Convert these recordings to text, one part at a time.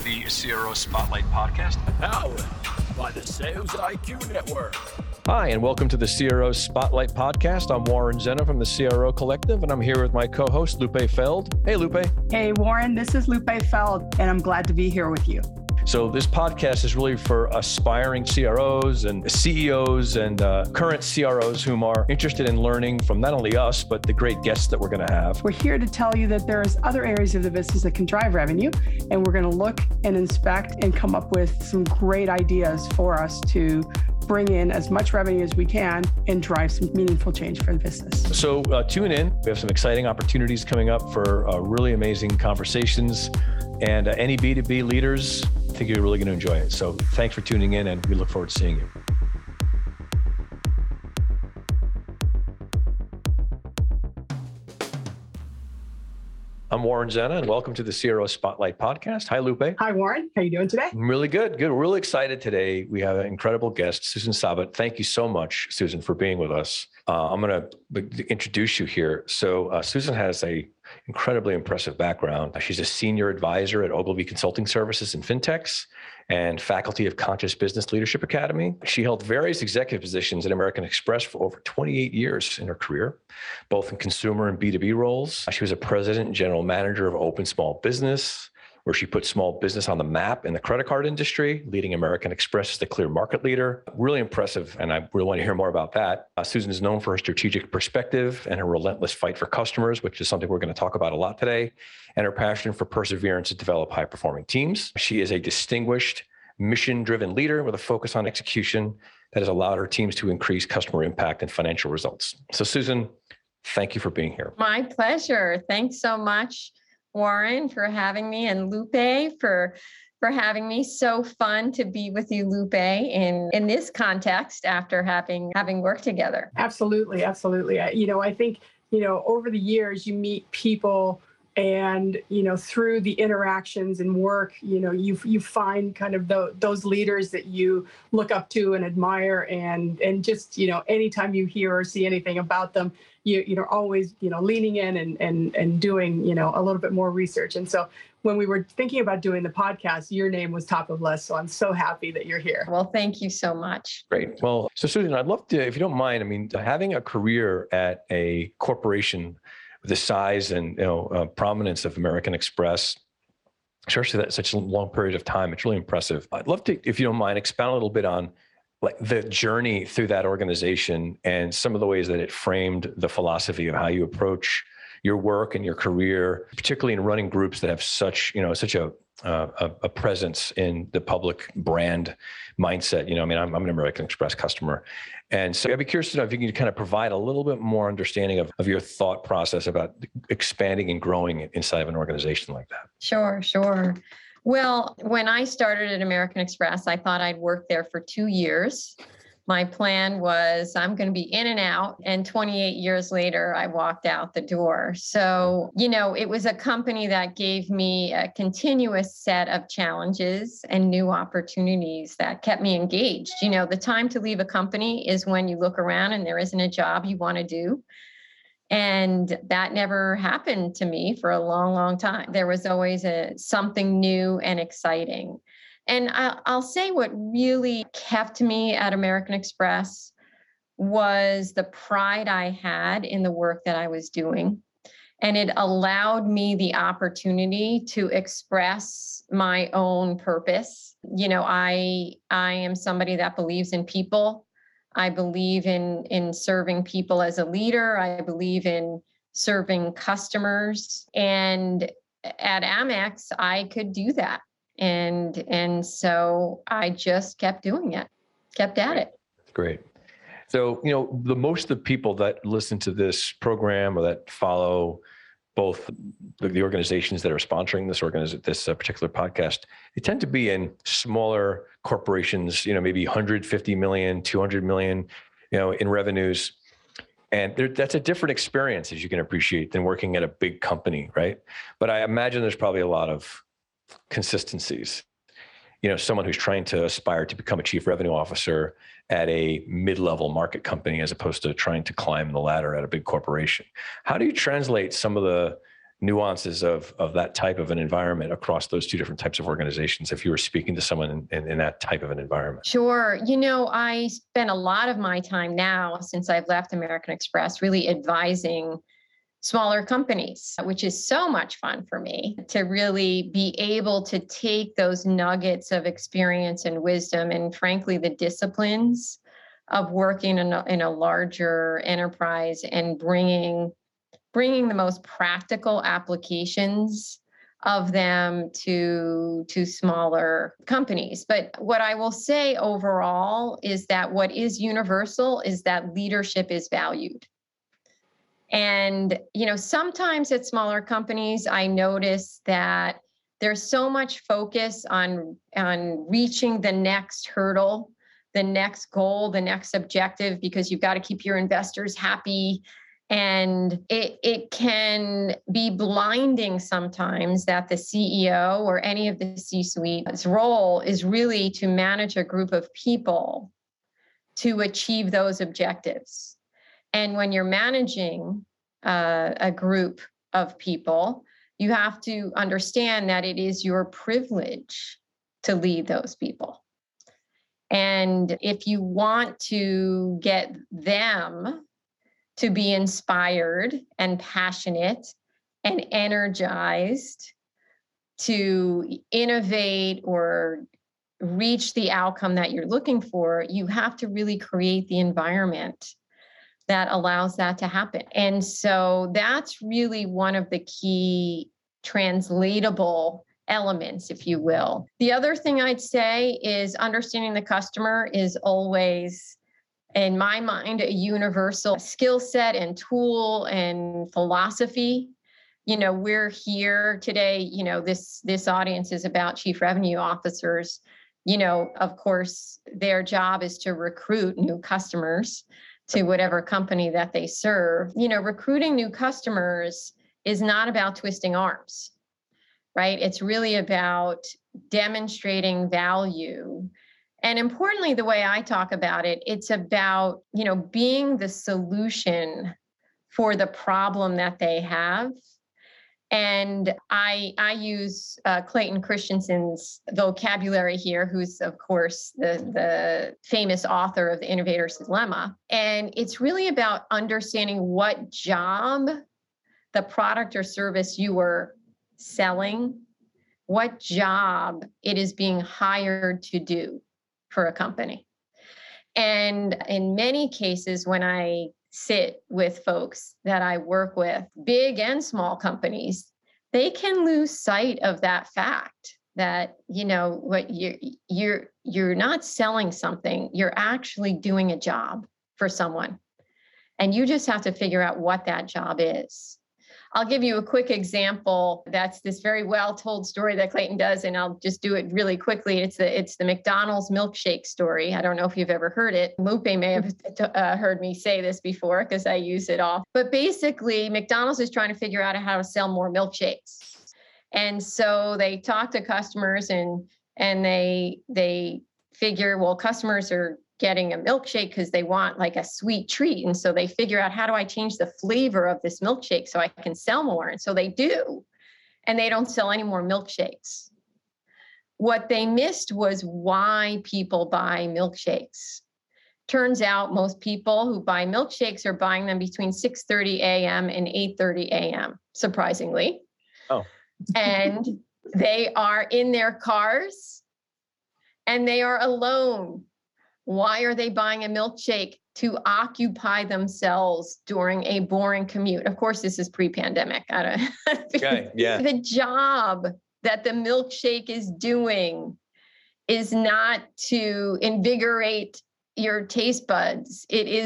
the CRO Spotlight podcast. Powered by the Sales IQ Network. Hi, and welcome to the CRO Spotlight podcast. I'm Warren Zenna from the CRO Collective, and I'm here with my co-host, Lupe Feld. Hey, Lupe. Hey, Warren, this is Lupe Feld, and I'm glad to be here with you. So this podcast is really for aspiring CROs and CEOs and current CROs whom are interested in learning from not only us, but the great guests that we're going to have. We're here to tell you that there's other areas of the business that can drive revenue, and we're going to look and inspect and come up with some great ideas for us to bring in as much revenue as we can and drive some meaningful change for the business. So tune in. We have some exciting opportunities coming up for really amazing conversations. And any B2B leaders, I think you're really going to enjoy it. So thanks for tuning in, and we look forward to seeing you. I'm Warren Zenna, and welcome to the CRO Spotlight podcast. Hi, Lupe. Hi, Warren. How are you doing today? I'm really good. Good. We're really excited today. We have an incredible guest, Susan Sabat. Thank you so much, Susan, for being with us. I'm going to introduce you here. So Susan has a incredibly impressive background. She's a senior advisor at Ogilvy Consulting Services in FinTechs and faculty of Conscious Business Leadership Academy. She held various executive positions at American Express for over 28 years in her career, both in consumer and B2B roles. She was a president and general manager of Open Small Business, where she put small business on the map in the credit card industry, leading American Express as the clear market leader. Really impressive, and I really want to hear more about that. Susan is known for her strategic perspective and her relentless fight for customers, which is something we're going to talk about a lot today, and her passion for perseverance to develop high-performing teams. She is a distinguished, mission-driven leader with a focus on execution that has allowed her teams to increase customer impact and financial results. So Susan, thank you for being here. My pleasure. Thanks so much, Warren, for having me, and Lupe for having me. So fun to be with you, Lupe, in this context after having worked together. Absolutely. I think, over the years, you meet people and, through the interactions and work, you find kind of those leaders that you look up to and admire. And just, anytime you hear or see anything about them, you're always, leaning in and doing, a little bit more research. And so when we were thinking about doing the podcast, your name was top of list. So I'm so happy that you're here. Well, thank you so much. Great. Well, so Susan, I'd love to, if you don't mind, having a career at a corporation with the size and prominence of American Express, especially that such a long period of time, it's really impressive. I'd love to, if you don't mind, expound a little bit on the journey through that organization and some of the ways that it framed the philosophy of how you approach your work and your career, particularly in running groups that have such a presence in the public brand mindset. I'm an American Express customer. And so I'd be curious to know if you can kind of provide a little bit more understanding of your thought process about expanding and growing inside of an organization like that. Sure. Well, when I started at American Express, I thought I'd work there for 2 years. My plan was I'm going to be in and out. And 28 years later, I walked out the door. So, it was a company that gave me a continuous set of challenges and new opportunities that kept me engaged. The time to leave a company is when you look around and there isn't a job you want to do. And that never happened to me for a long, long time. There was always something new and exciting. And I'll say what really kept me at American Express was the pride I had in the work that I was doing. And it allowed me the opportunity to express my own purpose. I am somebody that believes in people. I believe in serving people as a leader. I believe in serving customers. And at Amex, I could do that. And so I just kept doing it, kept at it. Great. So, the most of the people that listen to this program or that follow both the organizations that are sponsoring this particular podcast, they tend to be in smaller corporations, maybe 150 million, 200 million, in revenues. And that's a different experience, as you can appreciate, than working at a big company, right? But I imagine there's probably a lot of consistencies. Someone who's trying to aspire to become a chief revenue officer at a mid-level market company as opposed to trying to climb the ladder at a big corporation. How do you translate some of the nuances of that type of an environment across those two different types of organizations if you were speaking to someone in that type of an environment? Sure. I spend a lot of my time now, since I've left American Express, really advising smaller companies, which is so much fun for me to really be able to take those nuggets of experience and wisdom and, frankly, the disciplines of working in a larger enterprise and bringing the most practical applications of them to smaller companies. But what I will say overall is that what is universal is that leadership is valued. And, sometimes at smaller companies, I notice that there's so much focus on reaching the next hurdle, the next goal, the next objective, because you've got to keep your investors happy. And it can be blinding sometimes that the CEO or any of the C-suite's role is really to manage a group of people to achieve those objectives. And when you're managing a group of people, you have to understand that it is your privilege to lead those people. And if you want to get them to be inspired and passionate and energized to innovate or reach the outcome that you're looking for, you have to really create the environment that allows that to happen. And so that's really one of the key translatable elements, if you will. The other thing I'd say is understanding the customer is always, in my mind, a universal skill set and tool and philosophy. We're here today, this audience is about chief revenue officers. Of course, their job is to recruit new customers to whatever company that they serve. Recruiting new customers is not about twisting arms, right? It's really about demonstrating value. And importantly, the way I talk about it, it's about, being the solution for the problem that they have. And I use Clayton Christensen's vocabulary here, who's, of course, the famous author of The Innovator's Dilemma. And it's really about understanding what job the product or service you are selling, what job it is being hired to do for a company. And in many cases, when I sit with folks that I work with, big and small companies, they can lose sight of that fact that, what you're not selling something, you're actually doing a job for someone. And you just have to figure out what that job is. I'll give you a quick example. That's this very well-told story that Clayton does, and I'll just do it really quickly. It's the McDonald's milkshake story. I don't know if you've ever heard it. Lupe may have heard me say this before because I use it all. But basically, McDonald's is trying to figure out how to sell more milkshakes. And so they talk to customers and they figure, well, customers are getting a milkshake because they want like a sweet treat. And so they figure out, how do I change the flavor of this milkshake so I can sell more? And so they do, and they don't sell any more milkshakes. What they missed was why people buy milkshakes. Turns out most people who buy milkshakes are buying them between 6:30 a.m. and 8:30 a.m., surprisingly. Oh. And they are in their cars and they are alone. Why are they buying a milkshake? To occupy themselves during a boring commute. Of course, this is pre-pandemic. Okay, yeah. The job that the milkshake is doing is not to invigorate your taste buds.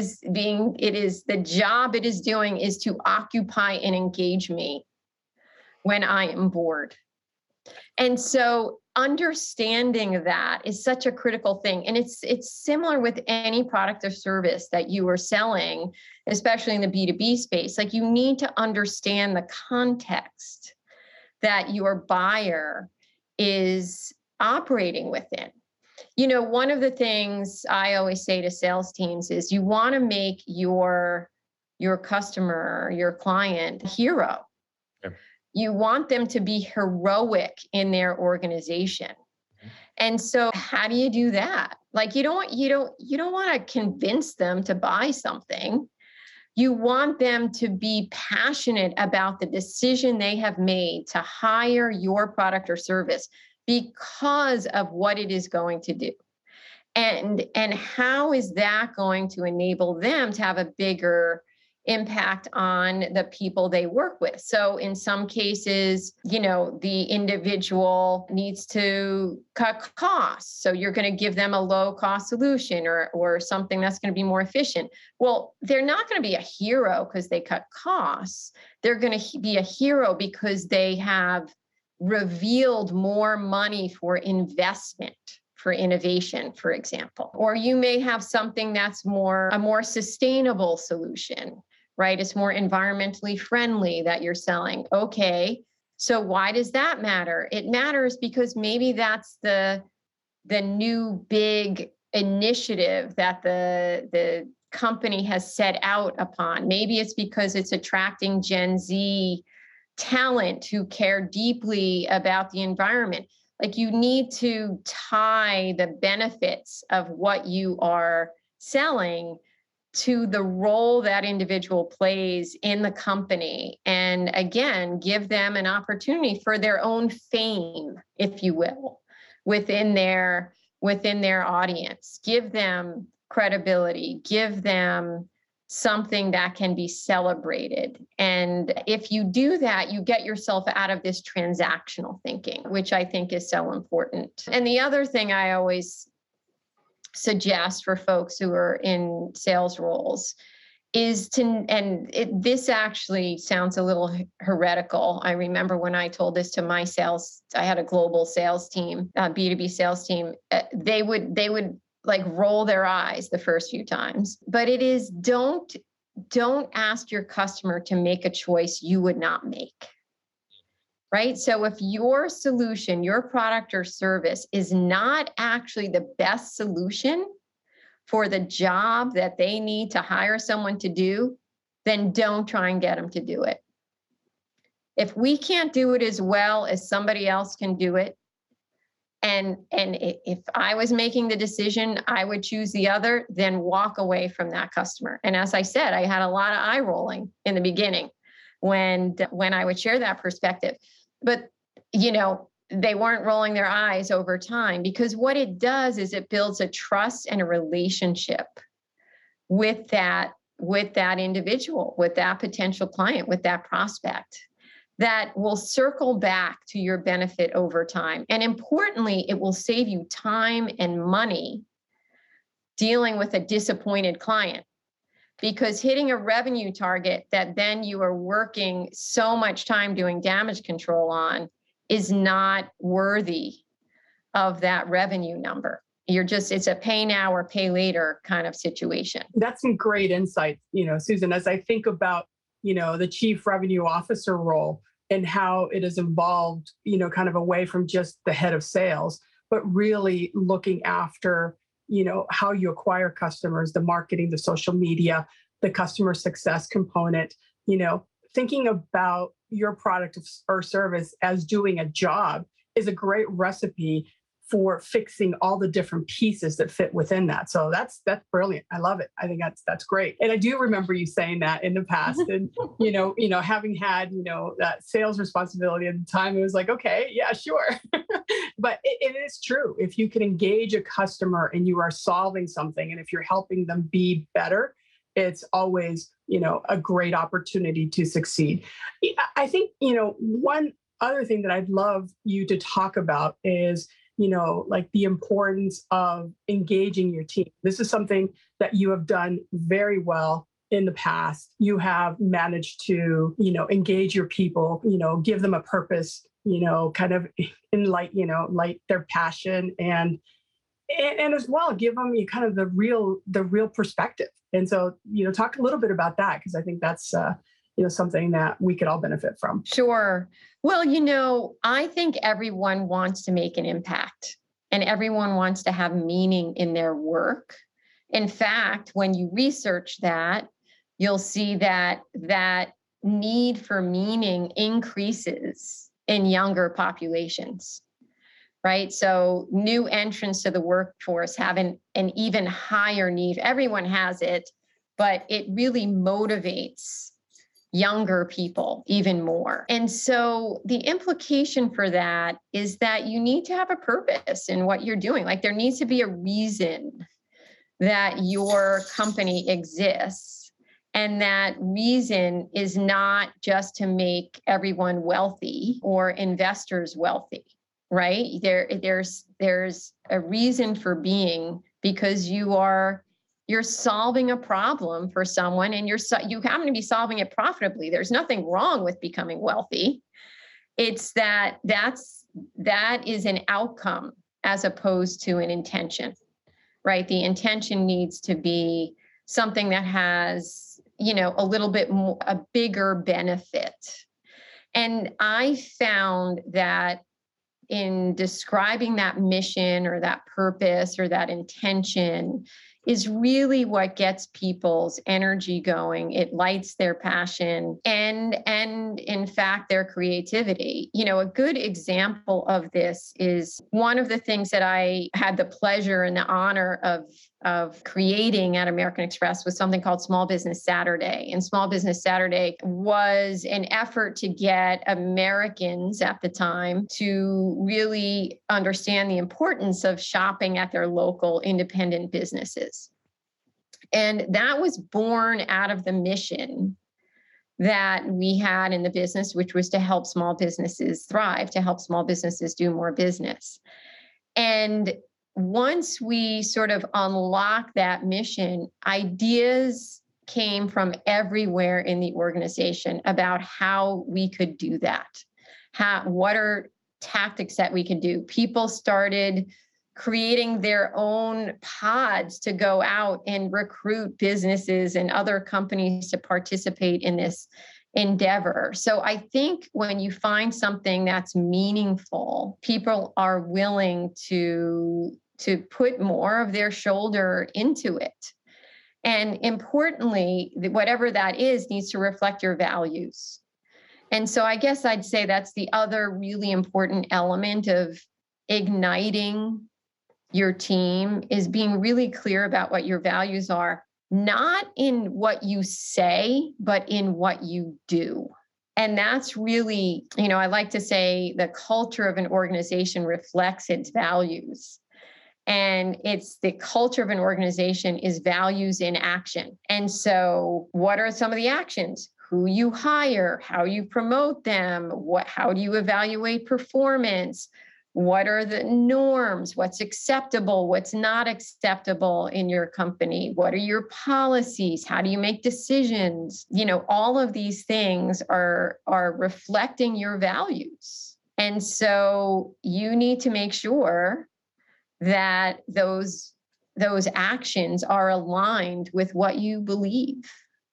The job it is doing is to occupy and engage me when I am bored. And so understanding that is such a critical thing. And it's similar with any product or service that you are selling, especially in the B2B space. Like, you need to understand the context that your buyer is operating within. One of the things I always say to sales teams is you want to make your customer, your client, a hero. You want them to be heroic in their organization. And so how do you do that? Like you don't want to convince them to buy something. You want them to be passionate about the decision they have made to hire your product or service because of what it is going to do. And how is that going to enable them to have a bigger impact on the people they work with? So in some cases, the individual needs to cut costs. So you're going to give them a low cost solution or something that's going to be more efficient. Well, they're not going to be a hero because they cut costs. They're going to be a hero because they have revealed more money for investment, for innovation, for example. Or you may have something that's a more sustainable solution, right? It's more environmentally friendly that you're selling. Okay, so why does that matter? It matters because maybe that's the new big initiative that the company has set out upon. Maybe it's because it's attracting Gen Z talent who care deeply about the environment. Like you need to tie the benefits of what you are selling to the role that individual plays in the company. And again, give them an opportunity for their own fame, if you will, within their audience. Give them credibility, give them something that can be celebrated. And if you do that, you get yourself out of this transactional thinking, which I think is so important. And the other thing I always suggest for folks who are in sales roles is this actually sounds a little heretical. I remember when I told this to my I had a global sales team, B2B sales team, they would like roll their eyes the first few times, but it is don't ask your customer to make a choice you would not make, right? So if your solution, your product or service is not actually the best solution for the job that they need to hire someone to do, then don't try and get them to do it. If we can't do it as well as somebody else can do it, and if I was making the decision, I would choose the other, then walk away from that customer. And as I said, I had a lot of eye rolling in the beginning when I would share that perspective. But, they weren't rolling their eyes over time, because what it does is it builds a trust and a relationship with that individual, with that potential client, with that prospect, that will circle back to your benefit over time. And importantly, it will save you time and money dealing with a disappointed client, because hitting a revenue target that then you are working so much time doing damage control on is not worthy of that revenue number. It's a pay now or pay later kind of situation. That's some great insight, Susan, as I think about, the chief revenue officer role and how it has evolved, kind of away from just the head of sales, but really looking after, how you acquire customers, the marketing, the social media, the customer success component, thinking about your product or service as doing a job is a great recipe for fixing all the different pieces that fit within that. So that's brilliant. I love it. I think that's great. And I do remember you saying that in the past. And having had that sales responsibility at the time, it was like, okay, yeah, sure. But it is true. If you can engage a customer and you are solving something, and if you're helping them be better, it's always a great opportunity to succeed. I think one other thing that I'd love you to talk about is like the importance of engaging your team. This is something that you have done very well in the past. You have managed to, engage your people, give them a purpose, kind of light their passion and as well, give them kind of the real perspective. And so, talk a little bit about that, because I think that's, something that we could all benefit from. Sure. Well, I think everyone wants to make an impact, and everyone wants to have meaning in their work. In fact, when you research that, you'll see that need for meaning increases in younger populations, right? So new entrants to the workforce have an even higher need. Everyone has it, but it really motivates younger people even more. And so the implication for that is that you need to have a purpose in what you're doing. Like there needs to be a reason that your company exists. And that reason is not just to make everyone wealthy or investors wealthy, right? There's a reason for being because you're solving a problem for someone and you happen to be solving it profitably. There's nothing wrong with becoming wealthy. It's that is an outcome as opposed to an intention, right? The intention needs to be something that has, a little bit more, a bigger benefit. And I found that in describing that mission or that purpose or that intention is really what gets people's energy going. It lights their passion and in fact, their creativity. A good example of this is one of the things that I had the pleasure and the honor of creating at American Express was something called Small Business Saturday. And Small Business Saturday was an effort to get Americans at the time to really understand the importance of shopping at their local independent businesses. And that was born out of the mission that we had in the business, which was to help small businesses thrive, to help small businesses do more business. And once we sort of unlocked that mission, ideas came from everywhere in the organization about how we could do that. What are tactics that we could do? People started creating their own pods to go out and recruit businesses and other companies to participate in this endeavor. So I think when you find something that's meaningful, people are willing to put more of their shoulder into it. And importantly, whatever that is needs to reflect your values. And so I guess I'd say that's the other really important element of igniting your team is being really clear about what your values are, not in what you say, but in what you do. And that's really, I like to say the culture of an organization reflects its values. And it's the culture of an organization is values in action. And so what are some of the actions? Who you hire, how you promote them, how do you evaluate performance? What are the norms? What's acceptable? What's not acceptable in your company? What are your policies? How do you make decisions? All of these things are reflecting your values. And so you need to make sure that those actions are aligned with what you believe.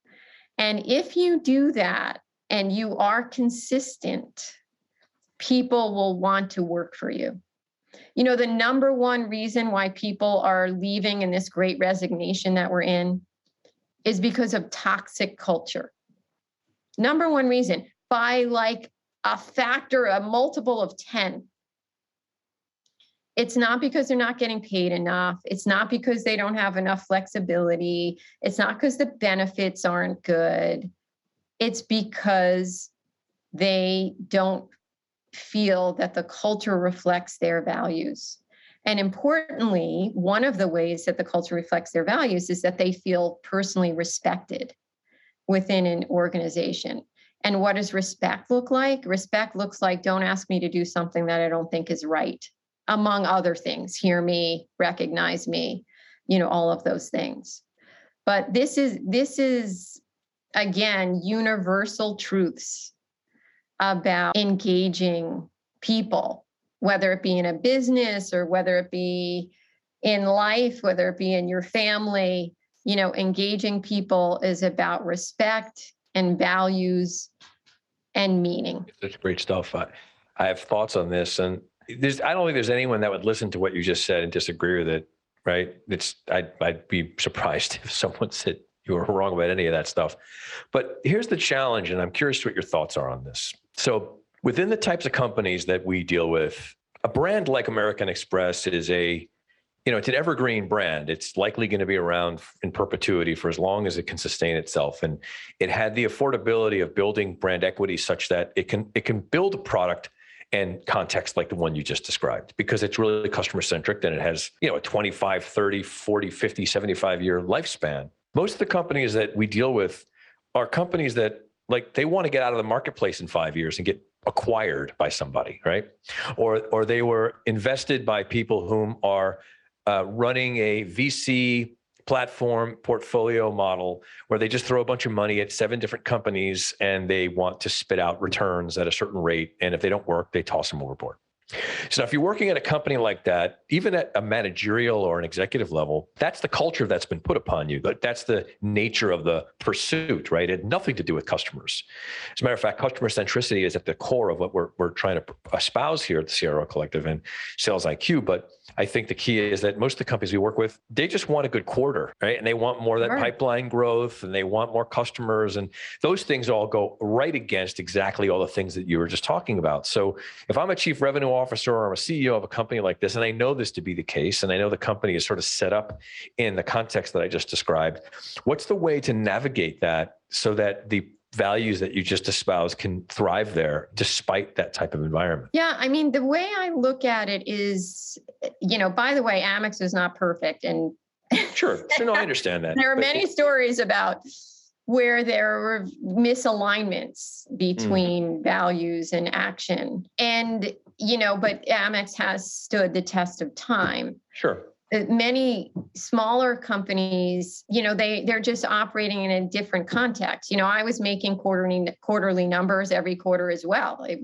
And if you do that and you are consistent, people will want to work for you. The number one reason why people are leaving in this great resignation that we're in is because of toxic culture. Number one reason, by like a multiple of 10. It's not because they're not getting paid enough. It's not because they don't have enough flexibility. It's not because the benefits aren't good. It's because they don't feel that the culture reflects their values. And importantly, one of the ways that the culture reflects their values is that they feel personally respected within an organization. And what does respect look like? Respect looks like, don't ask me to do something that I don't think is right, among other things. Hear me, recognize me, all of those things. But this is again, universal truths about engaging people, whether it be in a business or whether it be in life, whether it be in your family. Engaging people is about respect and values and meaning. That's great stuff. I have thoughts on this, and I don't think there's anyone that would listen to what you just said and disagree with it, right? I'd be surprised if someone said you were wrong about any of that stuff. But here's the challenge, and I'm curious what your thoughts are on this. So within the types of companies that we deal with, a brand like American Express is it's an evergreen brand. It's likely going to be around in perpetuity for as long as it can sustain itself. And it had the affordability of building brand equity such that it can build a product and context like the one you just described, because it's really customer centric and it has, a 25, 30, 40, 50, 75 year lifespan. Most of the companies that we deal with are companies that they want to get out of the marketplace in 5 years and get acquired by somebody, right? Or they were invested by people whom are running a VC platform portfolio model where they just throw a bunch of money at 7 different companies and they want to spit out returns at a certain rate. And if they don't work, they toss them overboard. So if you're working at a company like that, even at a managerial or an executive level, that's the culture that's been put upon you. That's the nature of the pursuit, right? It had nothing to do with customers. As a matter of fact, customer centricity is at the core of what we're trying to espouse here at the CRO Collective and Sales IQ. But I think the key is that most of the companies we work with, they just want a good quarter, right? And they want more of that pipeline growth and they want more customers. And those things all go right against exactly all the things that you were just talking about. So if I'm a chief revenue officer or I'm a CEO of a company like this, and I know this to be the case, and I know the company is sort of set up in the context that I just described, what's the way to navigate that so that the values that you just espoused can thrive there despite that type of environment? Yeah, I mean, the way I look at it is, by the way, Amex is not perfect. And Sure. No, I understand that. There are many stories about where there were misalignments between values and action. And, but Amex has stood the test of time. Sure. Many smaller companies, they're just operating in a different context. I was making quarterly numbers every quarter as well. It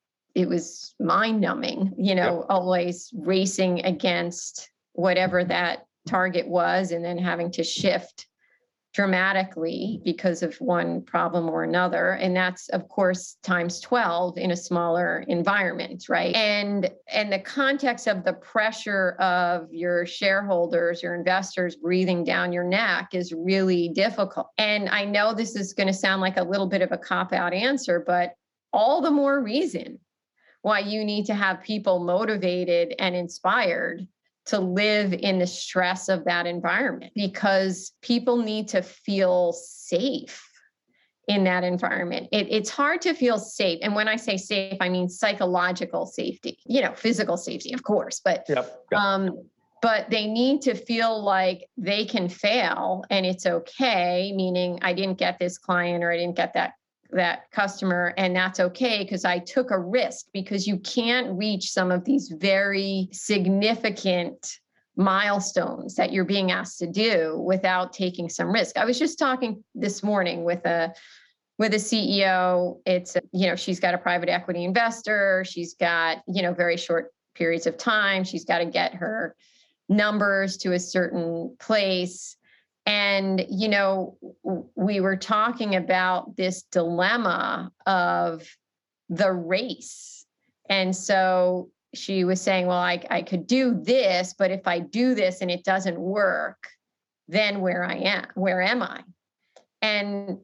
was mind numbing, Yep. Always racing against whatever that target was and then having to shift dramatically because of one problem or another. And that's, of course, times 12 in a smaller environment, right? And the context of the pressure of your shareholders, your investors breathing down your neck is really difficult. And I know this is going to sound like a little bit of a cop-out answer, but all the more reason why you need to have people motivated and inspired to live in the stress of that environment, because people need to feel safe in that environment. It's hard to feel safe. And when I say safe, I mean psychological safety, physical safety, of course, but, Yep. but they need to feel like they can fail and it's okay, meaning I didn't get this client or I didn't get that customer, and that's okay because I took a risk, because you can't reach some of these very significant milestones that you're being asked to do without taking some risk. I was just talking this morning with a CEO. It's, she's got a private equity investor. She's got, very short periods of time. She's got to get her numbers to a certain place. And, we were talking about this dilemma of the race. And so she was saying, well, I could do this, but if I do this and it doesn't work, then where am I? And,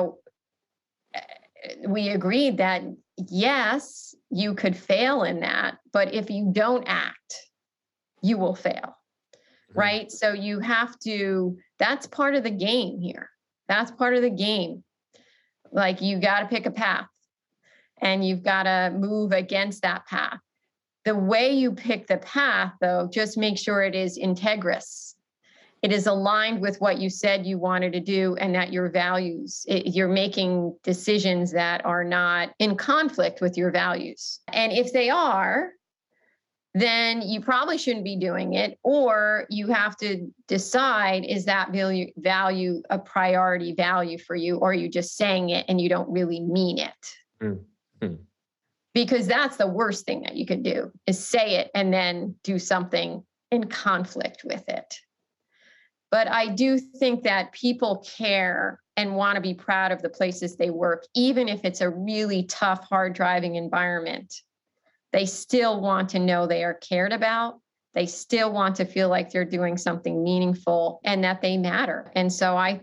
we agreed that, yes, you could fail in that, but if you don't act, you will fail. Right? So you have to, that's part of the game here. That's part of the game. Like, you got to pick a path and you've got to move against that path. The way you pick the path, though, just make sure it is integrous. It is aligned with what you said you wanted to do and that your values, you're making decisions that are not in conflict with your values. And if they are, then you probably shouldn't be doing it, or you have to decide, is that value a priority value for you, or are you just saying it and you don't really mean it? Mm-hmm. Because that's the worst thing that you could do, is say it and then do something in conflict with it. But I do think that people care and want to be proud of the places they work, even if it's a really tough, hard driving environment. They still want to know they are cared about. They still want to feel like they're doing something meaningful and that they matter. And so I think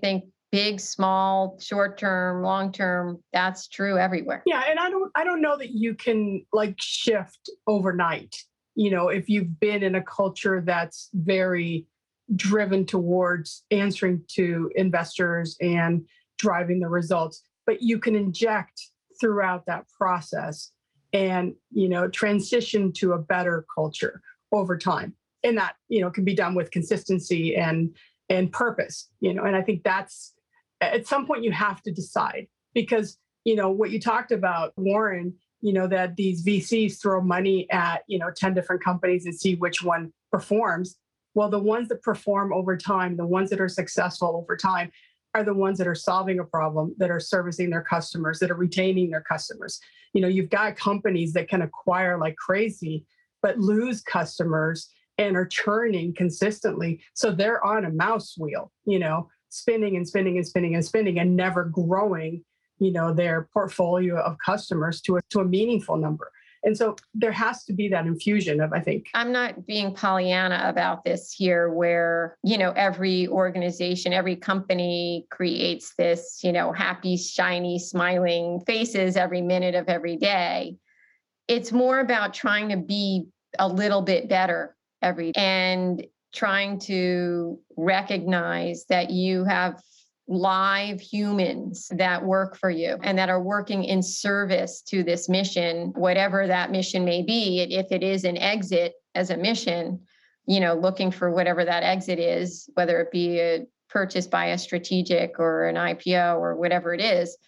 big, small, short term, long term. That's true everywhere. Yeah, and I don't know that you can like shift overnight. You know, if you've been in a culture that's very driven towards answering to investors and driving the results, but you can inject throughout that process and, you know, transition to a better culture over time. And that, you know, can be done with consistency and purpose, you know, and I think that's at some point you have to decide because, you know, what you talked about, Warren, you know, that these VCs throw money at, you know, 10 different companies and see which one performs. Well, the ones that perform over time, the ones that are successful over time are the ones that are solving a problem, that are servicing their customers, that are retaining their customers. You know, you've got companies that can acquire like crazy, but lose customers and are churning consistently. So they're on a mouse wheel, you know, spinning and spinning and spinning and spinning and never growing, you know, their portfolio of customers to a meaningful number. And so there has to be that infusion of, I think. I'm not being Pollyanna about this here where, you know, every organization, every company creates this, you know, happy, shiny, smiling faces every minute of every day. It's more about trying to be a little bit better every day and trying to recognize that you have live humans that work for you and that are working in service to this mission, whatever that mission may be. If it is an exit as a mission, you know, looking for whatever that exit is, whether it be a purchase by a strategic or an IPO or whatever it is,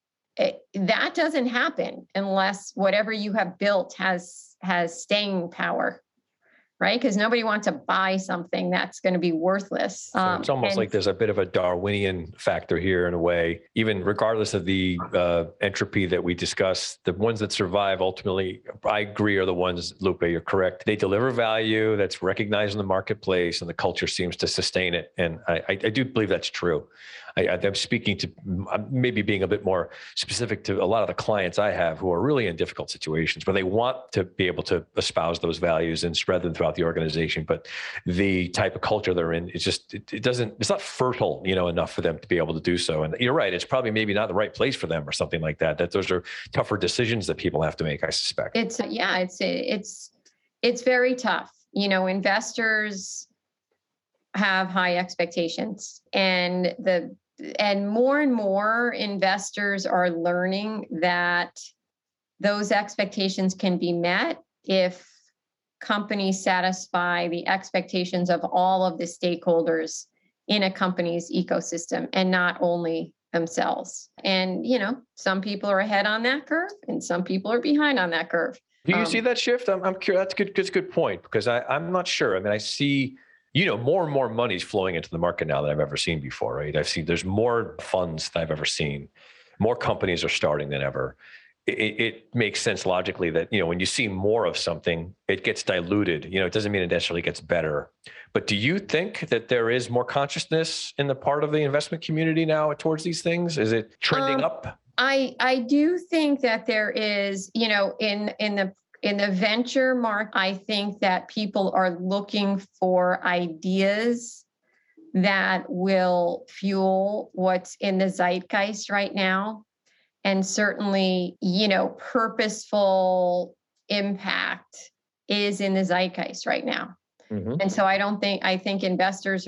that doesn't happen unless whatever you have built has staying power. Right? Because nobody wants to buy something that's going to be worthless. So it's almost like there's a bit of a Darwinian factor here in a way, even regardless of the entropy that we discussed, the ones that survive ultimately, I agree, are the ones, Lupe, you're correct. They deliver value that's recognized in the marketplace and the culture seems to sustain it. And I do believe that's true. I'm speaking to maybe being a bit more specific to a lot of the clients I have who are really in difficult situations where they want to be able to espouse those values and spread them throughout the organization. But the type of culture they're in, it's not fertile, you know, enough for them to be able to do so. And you're right. It's probably maybe not the right place for them or something like that, that those are tougher decisions that people have to make, I suspect. It's very tough. You know, investors have high expectations and more investors are learning that those expectations can be met if companies satisfy the expectations of all of the stakeholders in a company's ecosystem and not only themselves. And, you know, some people are ahead on that curve and some people are behind on that curve. Do you see that shift? I'm curious. That's a good point because I'm not sure. I mean, I see, you know, more and more money's flowing into the market now than I've ever seen before, right? There's more funds than I've ever seen. More companies are starting than ever. It makes sense logically that, you know, when you see more of something, it gets diluted. You know, it doesn't mean it necessarily gets better. But do you think that there is more consciousness in the part of the investment community now towards these things? Is it trending up? I do think that there is, you know, in the venture market, I think that people are looking for ideas that will fuel what's in the zeitgeist right now. And certainly, you know, purposeful impact is in the zeitgeist right now. Mm-hmm. And so I think investors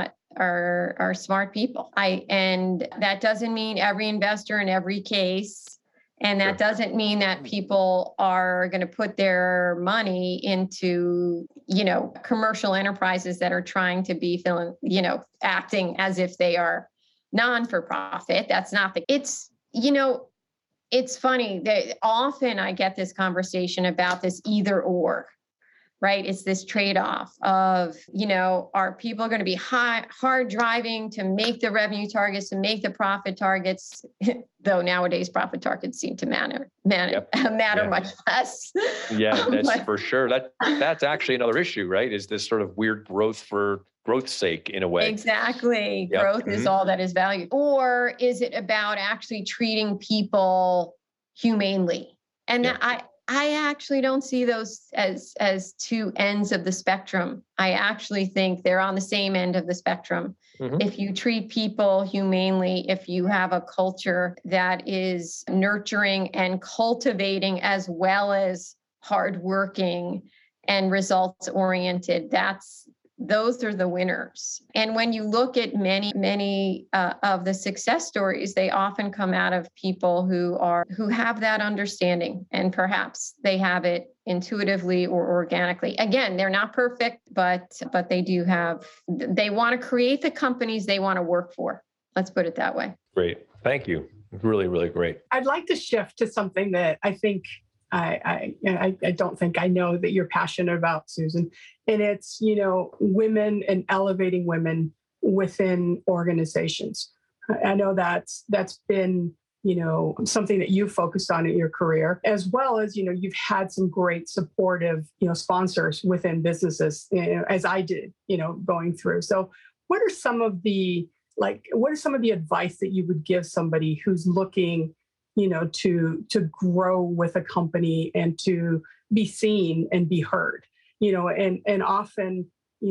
are smart people. And that doesn't mean every investor in every case. And that doesn't mean that people are going to put their money into, you know, commercial enterprises that are trying to be acting as if they are non-for-profit. That's not you know, it's funny that often I get this conversation about this either or, right? It's this trade-off of, you know, are people going to be hard driving to make the revenue targets, to make the profit targets, though nowadays profit targets seem to matter much less. Yeah, that's for sure. That's actually another issue, right? Is this sort of weird growth for growth's sake in a way. Exactly. Yep. Growth is all that is valued. Or is it about actually treating people humanely? And I actually don't see those as two ends of the spectrum. I actually think they're on the same end of the spectrum. Mhm. If you treat people humanely, if you have a culture that is nurturing and cultivating as well as hardworking and results oriented, those are the winners. And when you look at many of the success stories, they often come out of people who have that understanding, and perhaps they have it intuitively or organically. Again, they're not perfect, but they want to create the companies they want to work for. Let's put it that way. Great. Thank you. Really, really great. I'd like to shift to something that I think I don't think I know that you're passionate about, Susan. And it's, women and elevating women within organizations. I know that's been, something that you've focused on in your career, as well as, you've had some great supportive, sponsors within businesses, as I did, going through. So what are some of the advice that you would give somebody who's looking to grow with a company and to be seen and be heard, and often,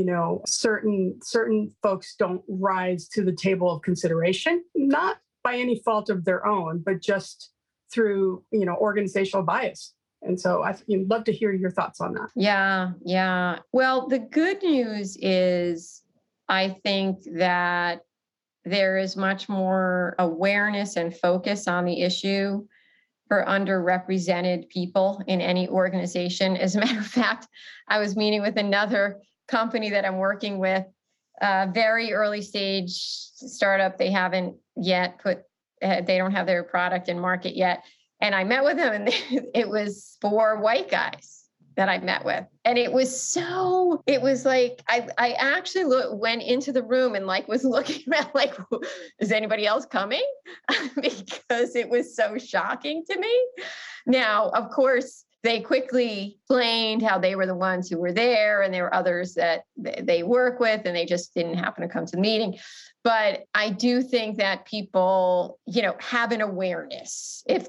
certain folks don't rise to the table of consideration, not by any fault of their own, but just through, organizational bias. And so I'd love to hear your thoughts on that. Yeah. Well, the good news is I think that there is much more awareness and focus on the issue for underrepresented people in any organization. As a matter of fact, I was meeting with another company that I'm working with, very early stage startup. They haven't yet they don't have their product in market yet. And I met with them, and it was 4 white guys that I met with. And it was like, I actually went into the room and was looking around like, is anybody else coming? Because it was so shocking to me. Now, of course, they quickly explained how they were the ones who were there, and there were others that they work with, and they just didn't happen to come to the meeting. But I do think that people, have an awareness if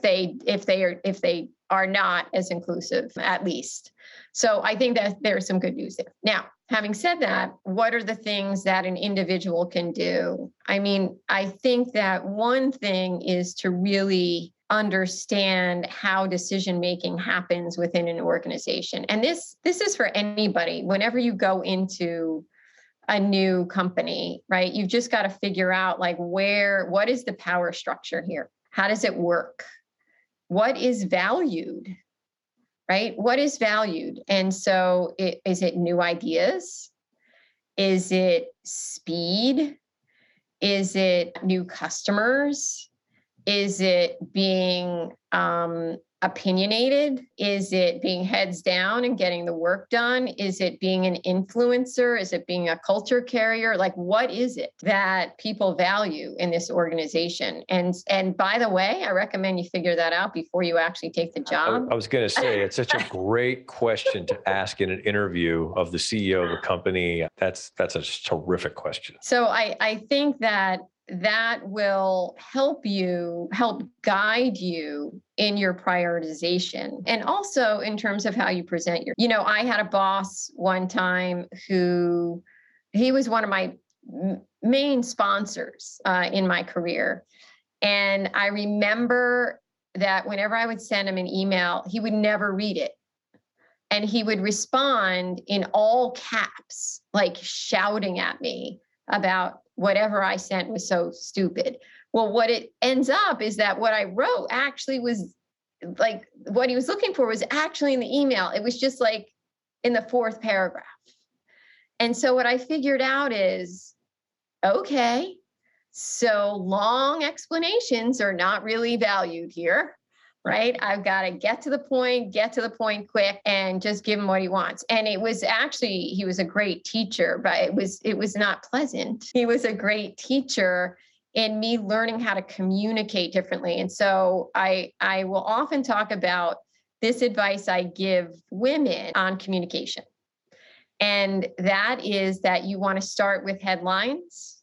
they are not as inclusive, at least. So I think that there's some good news there. Now, having said that, what are the things that an individual can do? I mean, I think that one thing is to really understand how decision-making happens within an organization. And this is for anybody. Whenever you go into a new company, right, you've just got to figure out what is the power structure here? How does it work? What is valued? Right? What is valued? And so is it new ideas? Is it speed? Is it new customers? Is it being opinionated? Is it being heads down and getting the work done? Is it being an influencer? Is it being a culture carrier? What is it that people value in this organization? And by the way, I recommend you figure that out before you actually take the job. I was going to say, it's such a great question to ask in an interview of the CEO of a company. That's a terrific question. So I think that will help guide you in your prioritization, and also in terms of how you present I had a boss one time he was one of my main sponsors in my career. And I remember that whenever I would send him an email, he would never read it. And he would respond in all caps, shouting at me about whatever I sent was so stupid. Well, what it ends up is that what I wrote actually was what he was looking for was actually in the email. It was just in the 4th paragraph. And so what I figured out is, okay, so long explanations are not really valued here, right? I've got to get to the point quick, and just give him what he wants. And it was actually, he was a great teacher, but it was not pleasant. He was a great teacher in me learning how to communicate differently. And so I will often talk about this advice I give women on communication. And that is that you want to start with headlines,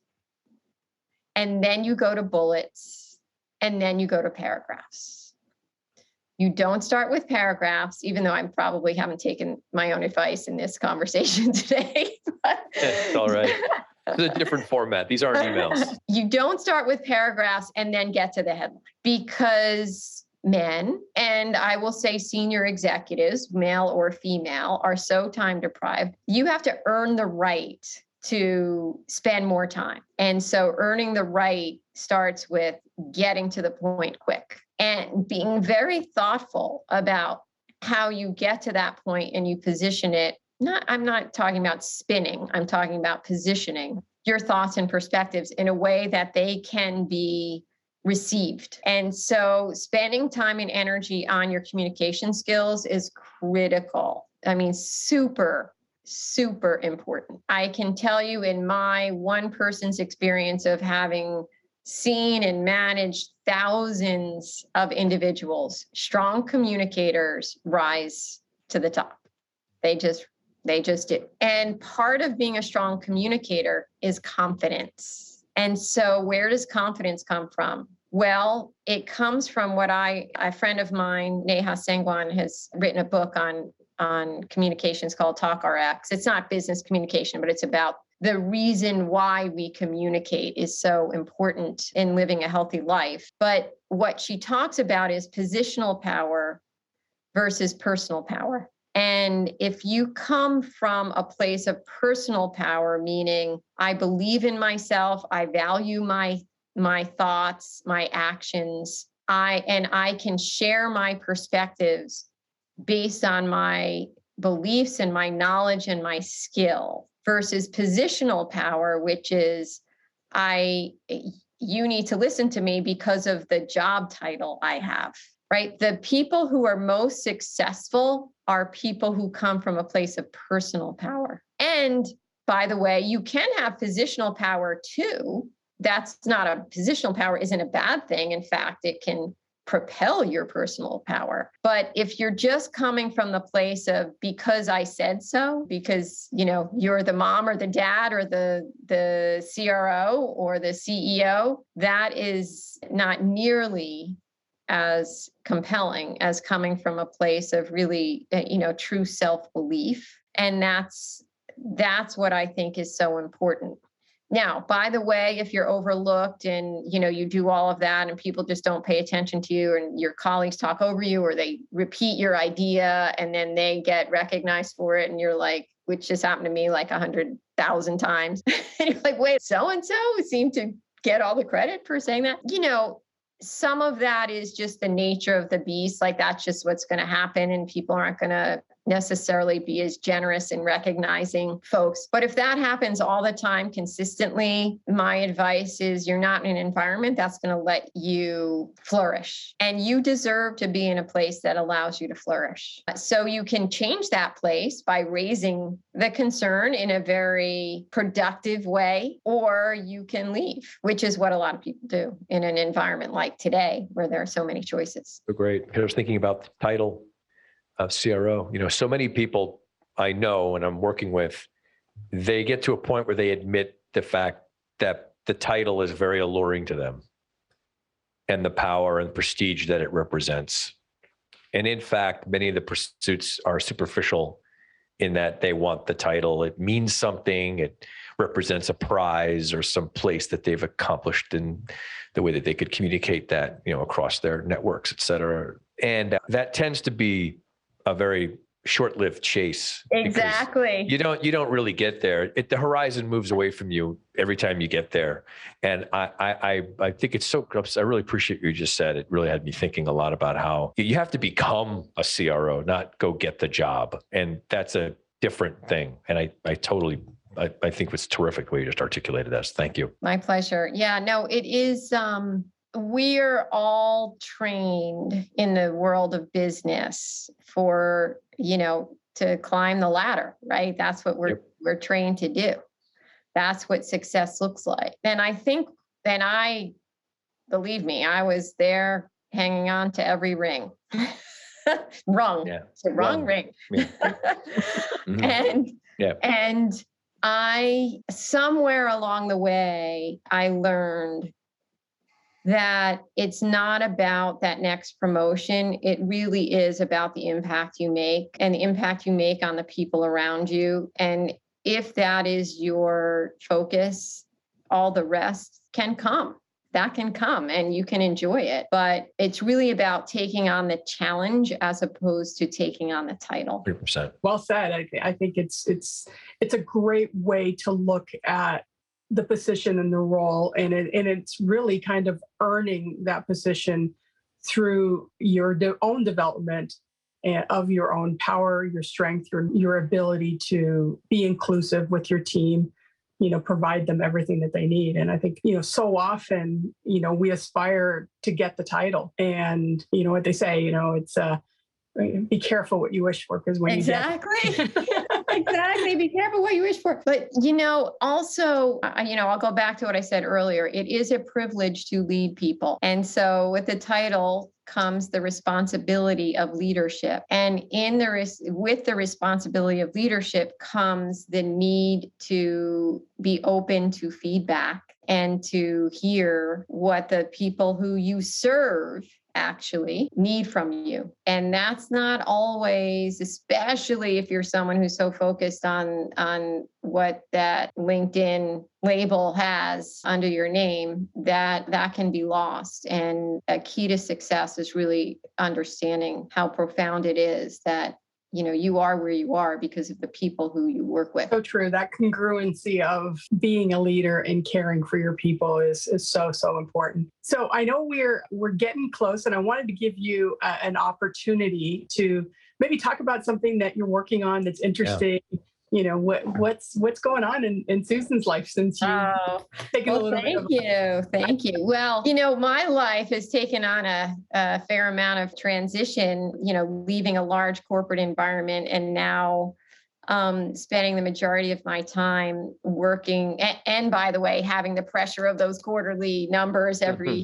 and then you go to bullets, and then you go to paragraphs. You don't start with paragraphs, even though I probably haven't taken my own advice in this conversation today. It's all right. It's a different format. These aren't emails. You don't start with paragraphs and then get to the headline, because men, and I will say senior executives, male or female, are so time deprived. You have to earn the right to spend more time. And so earning the right starts with getting to the point quick and being very thoughtful about how you get to that point and you position it. I'm not talking about spinning. I'm talking about positioning your thoughts and perspectives in a way that they can be received. And so spending time and energy on your communication skills is critical. I mean, super important. I can tell you in my one person's experience of having seen and managed thousands of individuals, strong communicators rise to the top. They just do. And part of being a strong communicator is confidence. And so where does confidence come from? Well, it comes from what a friend of mine, Neha Sangwan, has written a book on communications called Talk RX. It's not business communication, but it's about the reason why we communicate is so important in living a healthy life. But what she talks about is positional power versus personal power. And if you come from a place of personal power, meaning I believe in myself, I value my thoughts, my actions, I can share my perspectives based on my beliefs and my knowledge and my skill, versus positional power, which is you need to listen to me because of the job title I have, right? The people who are most successful are people who come from a place of personal power. And by the way, you can have positional power too. Positional power isn't a bad thing. In fact, it can propel your personal power. But if you're just coming from the place of because I said so, because you're the mom or the dad or the CRO or the CEO, that is not nearly as compelling as coming from a place of really true self-belief. And that's what I think is so important. Now, by the way, if you're overlooked and, you do all of that and people just don't pay attention to you and your colleagues talk over you or they repeat your idea and then they get recognized for it and you're like, which just happened to me like 100,000 times. And you're like, wait, so-and-so seemed to get all the credit for saying that. Some of that is just the nature of the beast. Like that's just what's going to happen and people aren't going to necessarily be as generous in recognizing folks. But if that happens all the time consistently, my advice is you're not in an environment that's going to let you flourish. And you deserve to be in a place that allows you to flourish. So you can change that place by raising the concern in a very productive way, or you can leave, which is what a lot of people do in an environment like today where there are so many choices. So great. I was thinking about the title of CRO. So many people I know and I'm working with, they get to a point where they admit the fact that the title is very alluring to them and the power and prestige that it represents. And in fact, many of the pursuits are superficial in that they want the title. It means something. It represents a prize or some place that they've accomplished in the way that they could communicate that, across their networks, et cetera. And that tends to be a very short-lived chase. Exactly. You don't really get there. The horizon moves away from you every time you get there. And I think it's so, I really appreciate what you just said. It really had me thinking a lot about how you have to become a CRO, not go get the job. And that's a different thing. And I think it's terrific the way you just articulated that. Thank you. My pleasure. Yeah, no, it is. We're all trained in the world of business for, to climb the ladder, right? That's what we're trained to do. That's what success looks like. And I think, believe me, I was there hanging on to every ring. Rung. Yeah. It's a rung ring. Yeah. Mm-hmm. And I, somewhere along the way, I learned that it's not about that next promotion. It really is about the impact you make and the impact you make on the people around you. And if that is your focus, all the rest can come. That can come and you can enjoy it. But it's really about taking on the challenge as opposed to taking on the title. 100%. Well said. I think it's a great way to look at the position and the role, and it's really kind of earning that position through your own development and of your own power, your strength, your ability to be inclusive with your team, provide them everything that they need. And I think, so often, we aspire to get the title, and what they say, it's be careful what you wish for, because when Exactly. you get Exactly. Be careful what you wish for. But, also, I'll go back to what I said earlier. It is a privilege to lead people. And so with the title comes the responsibility of leadership. And with the responsibility of leadership comes the need to be open to feedback and to hear what the people who you serve actually need from you. And that's not always, especially if you're someone who's so focused on what that LinkedIn label has under your name, that can be lost. And a key to success is really understanding how profound it is that you are where you are because of the people who you work with. So true. That congruency of being a leader and caring for your people is so, so important. So I know we're getting close, and I wanted to give you an opportunity to maybe talk about something that you're working on that's interesting. Yeah. What's going on in Susan's life since you've taken a little bit. Thank you. Well, my life has taken on a fair amount of transition, leaving a large corporate environment and now spending the majority of my time working. And by the way, having the pressure of those quarterly numbers every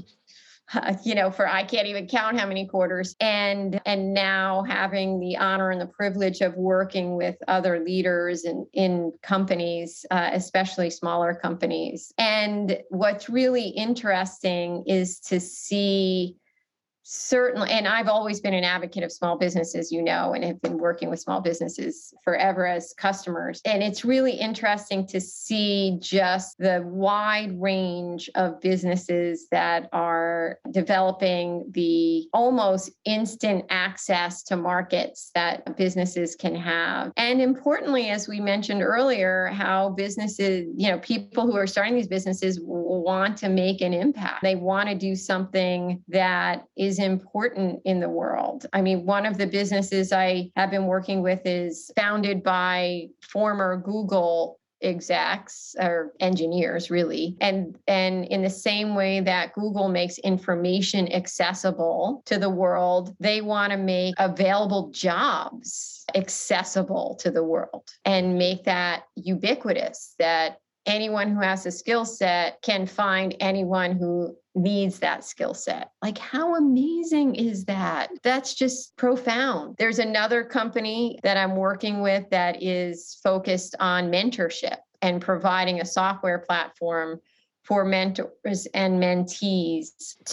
for I can't even count how many quarters, and now having the honor and the privilege of working with other leaders in companies, especially smaller companies. And what's really interesting is to see certainly, and I've always been an advocate of small businesses, and have been working with small businesses forever as customers. And it's really interesting to see just the wide range of businesses that are developing the almost instant access to markets that businesses can have. And importantly, as we mentioned earlier, how businesses, people who are starting these businesses want to make an impact. They want to do something that is important in the world. I mean, one of the businesses I have been working with is founded by former Google execs or engineers, really. And in the same way that Google makes information accessible to the world, they want to make available jobs accessible to the world and make that ubiquitous, that anyone who has a skill set can find anyone who needs that skill set. Like, how amazing is that? That's just profound. There's another company that I'm working with that is focused on mentorship and providing a software platform for mentors and mentees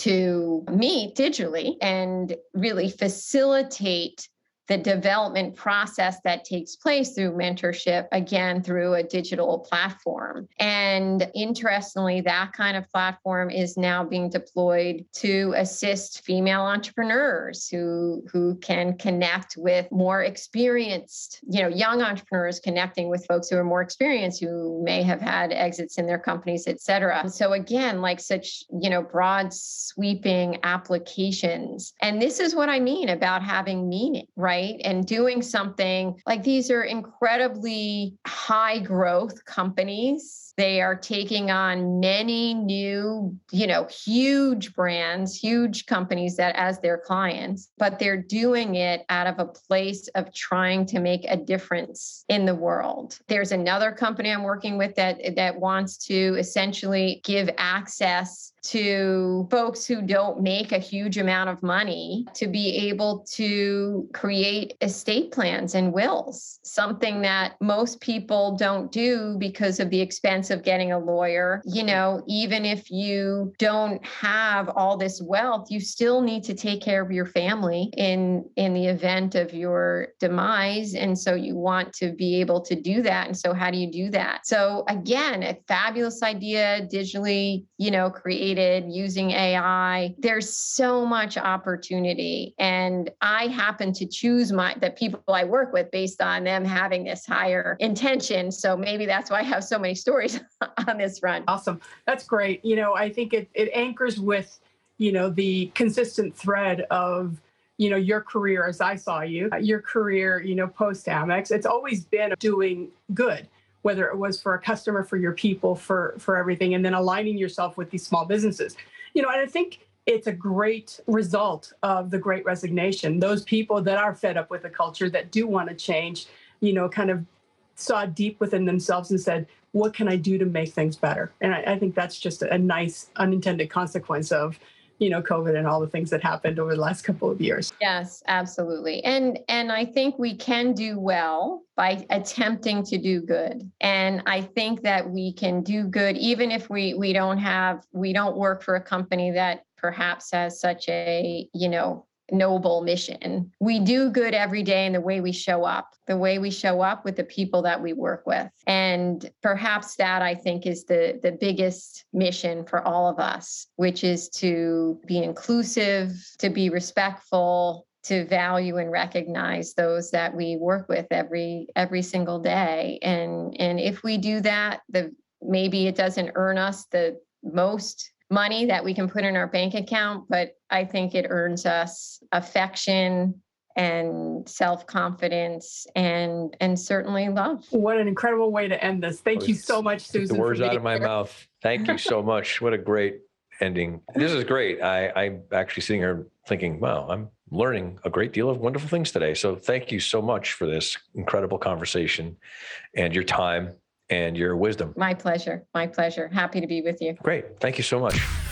to meet digitally and really facilitate the development process that takes place through mentorship, again, through a digital platform. And interestingly, that kind of platform is now being deployed to assist female entrepreneurs who can connect with more experienced, young entrepreneurs connecting with folks who are more experienced, who may have had exits in their companies, et cetera. So again, like such, broad sweeping applications. And this is what I mean about having meaning, right? And doing something like these are incredibly high growth companies. They are taking on many new, huge brands, huge companies that as their clients, but they're doing it out of a place of trying to make a difference in the world. There's another company I'm working with that wants to essentially give access to folks who don't make a huge amount of money to be able to create estate plans and wills, something that most people don't do because of the expense of getting a lawyer. You know, even if you don't have all this wealth, you still need to take care of your family in the event of your demise. And so you want to be able to do that. And so how do you do that? So again, a fabulous idea, digitally, created using AI. There's so much opportunity. And I happen to choose the people I work with based on them having this higher intention. So maybe that's why I have so many stories on this front. Awesome. That's great. I think it anchors with, the consistent thread of, your career as I saw your career, post Amex. It's always been doing good, whether it was for a customer, for your people, for everything, and then aligning yourself with these small businesses. And I think it's a great result of the Great Resignation. Those people that are fed up with the culture, that do want to change, kind of saw deep within themselves and said, what can I do to make things better? And I think that's just a nice unintended consequence of COVID and all the things that happened over the last couple of years. Yes, absolutely. And I think we can do well by attempting to do good. And I think that we can do good even if we don't work for a company that perhaps has such a, noble mission. We do good every day in the way we show up with the people that we work with. And perhaps that, I think, is the biggest mission for all of us, which is to be inclusive, to be respectful, to value and recognize those that we work with every single day. And if we do that, maybe it doesn't earn us the most money that we can put in our bank account, but I think it earns us affection and self-confidence and certainly love. What an incredible way to end this. Thank you so much, Susan. The words out of my mouth. Thank you so much. What a great ending. This is great. I'm actually sitting here thinking, wow, I'm learning a great deal of wonderful things today. So thank you so much for this incredible conversation and your time and your wisdom. My pleasure. Happy to be with you. Great. Thank you so much.